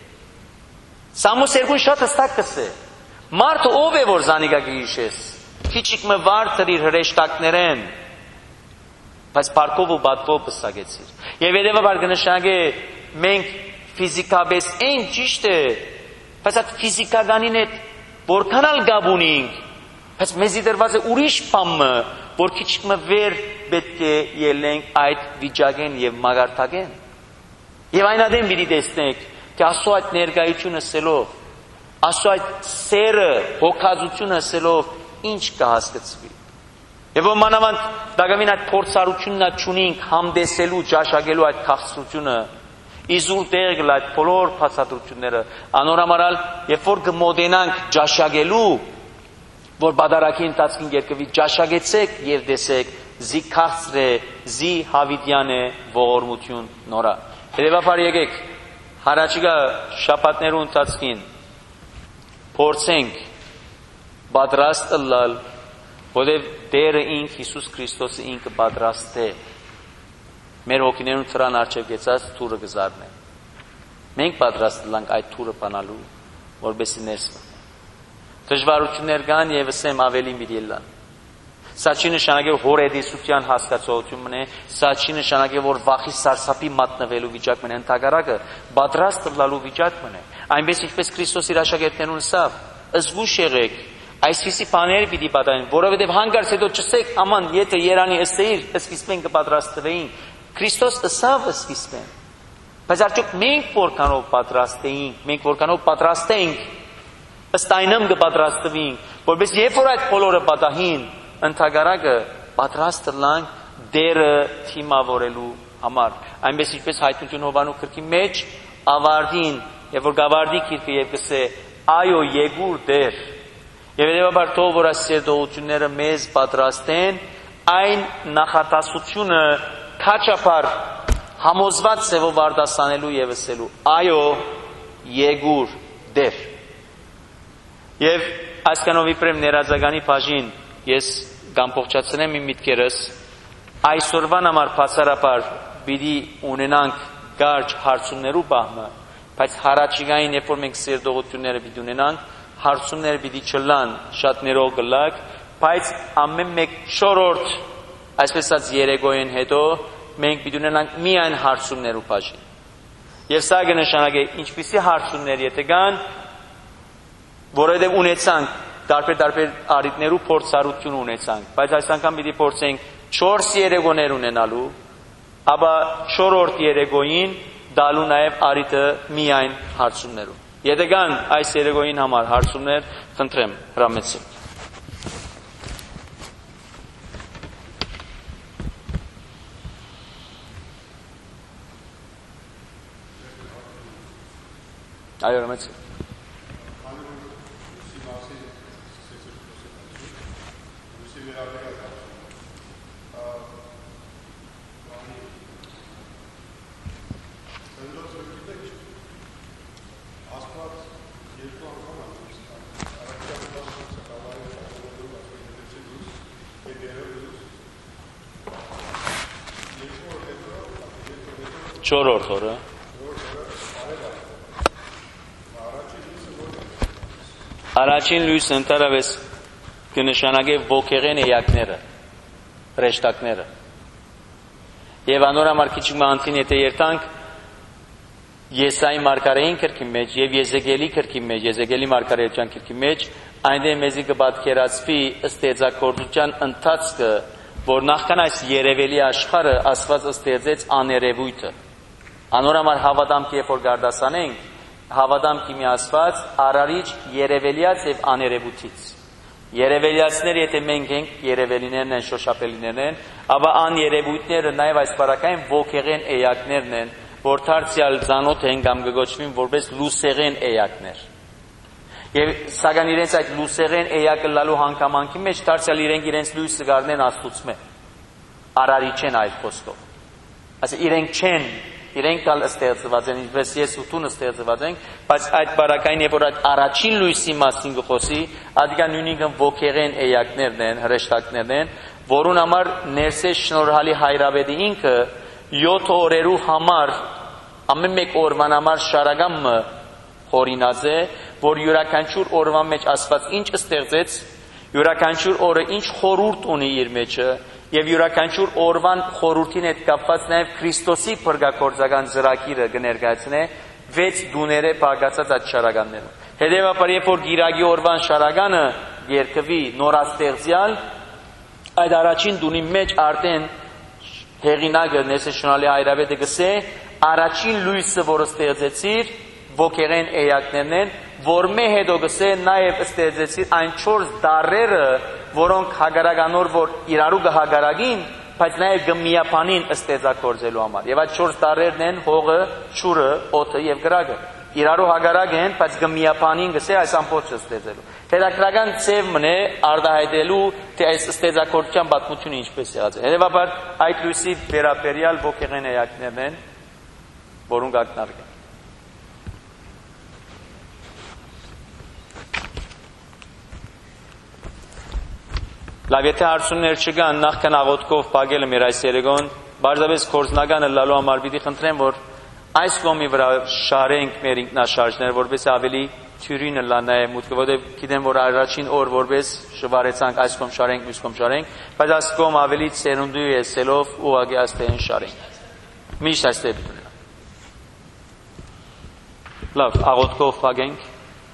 Սամուս երկուն շատ հստակ կսե մարդը ով է որ զանիկա գիշես քիչիկ մը վարդր իր հրեշտակներեն բայց պարկով ու բատվով պսագեցիր եւ երևաբար կնշանակե մենք ֆիզիկապես այն ճիշտ է բայց այդ ֆիզիկականին հետ որքանալ գաբ ունենք բայց մեզի դրված է ուրիշ բամը որ քիչիկ մը վեր պետք է ելենք այդ վիճակեն եւ մագարտակեն եւ այն ադեմ պիտի տեսնենք թե Աստծո այդ ներկայությունը ասելով Աստծո այդ սերը հոգածությունը ասելով ինչ կհասկացվի եւ ոմանավանդ դակամին այդ փորձառությունն չունենք համդեսելու ճաշակելու այդ քաղցրությունը իզուր տեղ գլ այդ բոլոր փաստաթղթությունները անորամարալ երբ որ կմոտենանք ճաշակելու որ բادرակի ընթացքին երկվի ճաշակեցեք եւ տեսեք զի քաղցր է զի հավիտյան է ողորմություն նորա երևաբար եկեք հարաճիգա շաբաթներու ընթացքին փորձենք պատրաստ լալ որովհետև Տերը ինք Հիսուս Քրիստոսը ինքը պատրաստ է մեր հոգիներուն ծրան արջև գեցած թուրը գզարն է մենք պատրաստ լանք այդ թուրը բանալու որբեսի ներս դժվարություններ կան եւ ասեմ ավելի միլիան սա չի նշանակե հորեդեսության հասկացողություն մնե սա չի նշանակե որ վախի սարսափի մատնվելու վիճակ մնե ընդհակառակը պատրաստ լալու վիճակ մնե այնպես ինչպես Քրիստոս իր աշակերտներուն ասավ զգուշ եղեք այսպիսի բաներ պիտի պատահեն որովհետեւ հանգարց հետո չսեք աման եթե Երանի ըստեիր սկիզբեն կպատրաստվեին Քրիստոս ասավ սկիզբեն բայց արդյոք մենք որքանով պատրաստ էինք մենք որքանով պատրաստ ենք ըստ այնմ կպատրաստվեինք որպես երբ որ այդ բոլորը պատահին ընդհակառակը պատրաստ լանք դերը թիմավորելու համար այնպես ինչպես հայտնություն Հովանու քրքի մեջ ավարտին եւ որ գավարդի քիրքը եւ կսե այո եկուր դեր եւ երևաբար թող որ այս սերտողությունները մեզ պատրաստեն այն նախատասությունը քաչապար համոզված ծևով արդասանելու եւ ասելու այո եկուր դեր եւ այսքանով իբրեմ ներածականի բաժին ես կամփոխացնեմ իմ միտքերս այսօրվան համար բացառապես պիտի ունենանք կարճ հարցումներու բահմը բայց հարաճիգային երբ որ մենք սերտողությունները պիտի ունենանք հարցումները պիտի չլան շատ ներող գլակ բայց ամեն մեկ շորորդ այսպես ասած երեգոյեն հետո մենք պիտի ունենանք միայն հարցումներու բաժին եւ սա կնշանակե ինչպիսի հարցումներ եթե կան որովհետեւ ունեցանք տարբեր տարբեր արիտներու փորձառություն ունեցանք բայց այս անգամ պիտի փորձենք չորս երեգոներ ունենալու ապա շորորդ երեգոյին դալու նաեւ արիտը միայն հարցումներու եթե կան այս երեգոյին համար հարցումներ խնդրեմ հրամեցեք այո հրամեցեք չորրորդ օրը առաջին լույսը ընդհանրապես կնշանակե ոգեղեն էակները հրեշտակները եւ անորամար քիչ մանցին եթե երթանք Եսայի մարգարեին քրքի մեջ եւ Եզեկիելի քրքի մեջ Եզեկիելի մարգարեության քրքի մեջ այնտեղ մեզի կպատկերացվի ըստեծակորձության ընթացքը որ նախքան այս երևելի աշխարհը Աստված ըստեծեց աներևույթը անորամար հավատամքի երբ որ գարդասանենք հավատամքի մի Աստված արարիչ երևելիած եւ աներևույթից երևելիածները եթե մենք ենք երևելիներն են շոշափելիներն են ապա աներևույթները նաեւ այս բարակային ոգեղեն էակներն են որ դարձյալ ցանոթ են կամ գոչվին որպես լուսեղեն էակներ Եվ սակայն իրենց այդ լուսեղեն էակը լալու հանգամանքի մեջ դարձյալ իրենք իրենց լույսը գարնեն Աստծուց։ Արարի չեն այդ խոսքով։ Այսինքն իրենք չեն, իրենք տալ ստեղծված են, ինչպես ես ու դու ստեղծված ենք, բայց այդ բարակային երբ որ այդ առաջին լույսի մասին գխոսի, ադիգա նույնիսկ ոգեղեն էակներն են, հրեշտակներն են, որուն համար ներսես շնորհալի հայրավետի ինքը յոթ օրերու համար ամեն մեկ օրվան համար շարագամը օրինած է, որ յուրաքանչյուր օրվա մեջ Աստված ինչ ստեղծեց, յուրաքանչյուր օրը ինչ խորհուրդ ունի իր մեջը, եւ յուրաքանչյուր օրվան խորհրդին հետ կապված նաեւ Քրիստոսի փրկագործական ծրագիրը կներկայացնե վեց դուները բաղկացած այդ շարականներով։ Հետևաբար երբ որ գիրագի օրվան շարականը երկվի նորաստեղծյալ, այդ առաջին դունի մեջ արդեն հեղինակը ներսեշնալի հայրավետը գսե առաջին լույսը, որը ստեղծեցիր, ոգեղեն էակներն են, որ մե հետո գսե նաև ստեղծեցիր այն չորս դարերը, որոնք հագարականոր որ իրարու կհագարագին, բայց նաև գմիապանին ստեղծագործելու համար։ Եվ այդ չորս դարերն են հողը, ջուրը, օդը եւ գրագը։ Իրարու հագարակ են, բայց գմիապանին գսե այս ամբողջը ստեղծելու։ Հետաքրական ծև մնե արտահայտելու թե այս ստեղծագործության պատմությունը ինչպես եղած է։ Հետևաբար այդ լույսի վերաբերյալ ոգեղեն էակներն են, որոնք ակնարկեն։ Լավ, եթե հարցումներ չկան, նախքան աղոթքով փակելը մեր այս երեկոն, բարձրապես կորզնականը լալու համար պիտի խնդրեմ, որ այս կողմի վրա շարենք մեր ինքնաշարժները, որպես ավելի թյուրինը լա նաև մուտքը, որտեղ գիտեմ, որ առաջին օր որպես շվարեցանք այս կողմ շարենք, մյուս կողմ շարենք, բայց այս կողմ ավելի ծերունդու եսելով ուղղակի աստեղեն շարենք։ Միշտ այստեղ պիտի լինի։ Լավ, աղոթքով փակենք։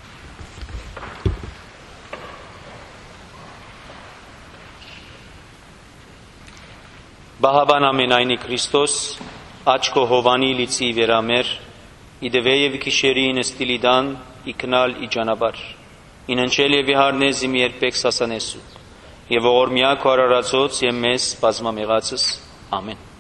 Բահաբան ամենայնի Քրիստոս, աչքո հովանի լիցի վերամեր, իդվեև կիշերին ստիլիդան, իքնալ իջանաբար, ինընչել և իհարնեզ իմի երբեք սասանեսու, և ողորմյա քարարացոց և մեզ բազմամեղացս, ամեն։